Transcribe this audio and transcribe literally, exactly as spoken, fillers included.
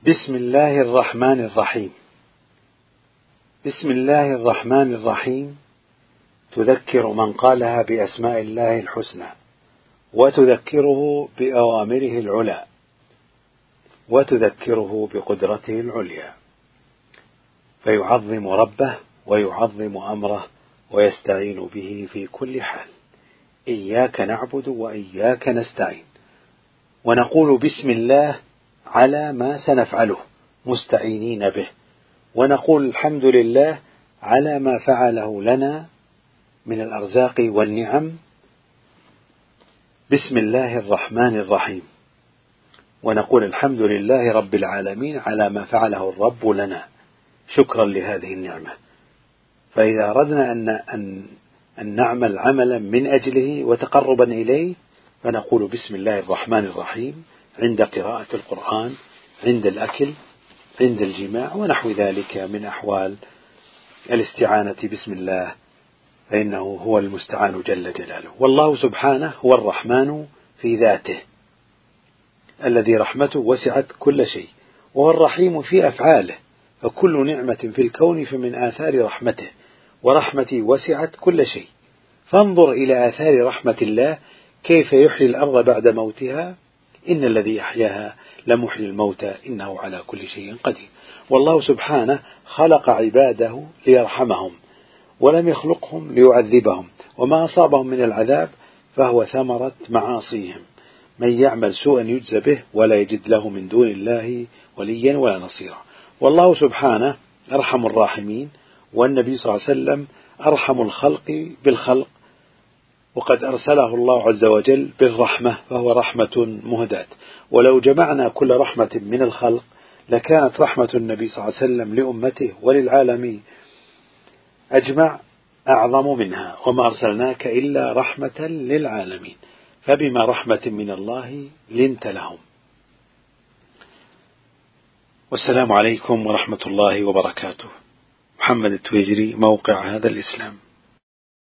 بسم الله الرحمن الرحيم. بسم الله الرحمن الرحيم تذكر من قالها بأسماء الله الحسنى، وتذكره بأوامره العلى، وتذكره بقدرته العليا، فيعظم ربه ويعظم أمره ويستعين به في كل حال. إياك نعبد وإياك نستعين، ونقول بسم الله على ما سنفعله مستعينين به، ونقول الحمد لله على ما فعله لنا من الأرزاق والنعم. بسم الله الرحمن الرحيم، ونقول الحمد لله رب العالمين على ما فعله الرب لنا شكرا لهذه النعمة. فإذا أردنا أن, أن, أن نعمل عملا من أجله وتقربا إليه فنقول بسم الله الرحمن الرحيم عند قراءة القرآن، عند الأكل، عند الجماع، ونحو ذلك من أحوال الاستعانة بسم الله، فإنه هو المستعان جل جلاله. والله سبحانه هو الرحمن في ذاته الذي رحمته وسعت كل شيء، وهو الرحيم في أفعاله، فكل نعمة في الكون فمن آثار رحمته، ورحمتي وسعت كل شيء. فانظر إلى آثار رحمة الله كيف يحيي الأرض بعد موتها، إن الذي أحياها لمحيي الموتى إنه على كل شيء قدير. والله سبحانه خلق عباده ليرحمهم، ولم يخلقهم ليعذبهم، وما أصابهم من العذاب فهو ثمرة معاصيهم. من يعمل سوءا يجزى به ولا يجد له من دون الله وليا ولا نصيرا. والله سبحانه أرحم الراحمين، والنبي صلى الله عليه وسلم أرحم الخلق بالخلق، وقد أرسله الله عز وجل بالرحمة، فهو رحمة مهداة. ولو جمعنا كل رحمة من الخلق لكانت رحمة النبي صلى الله عليه وسلم لأمته وللعالمين أجمع أعظم منها، وما أرسلناك إلا رحمة للعالمين، فبما رحمة من الله لنت لهم. والسلام عليكم ورحمة الله وبركاته. محمد التويجري، موقع هذا الإسلام.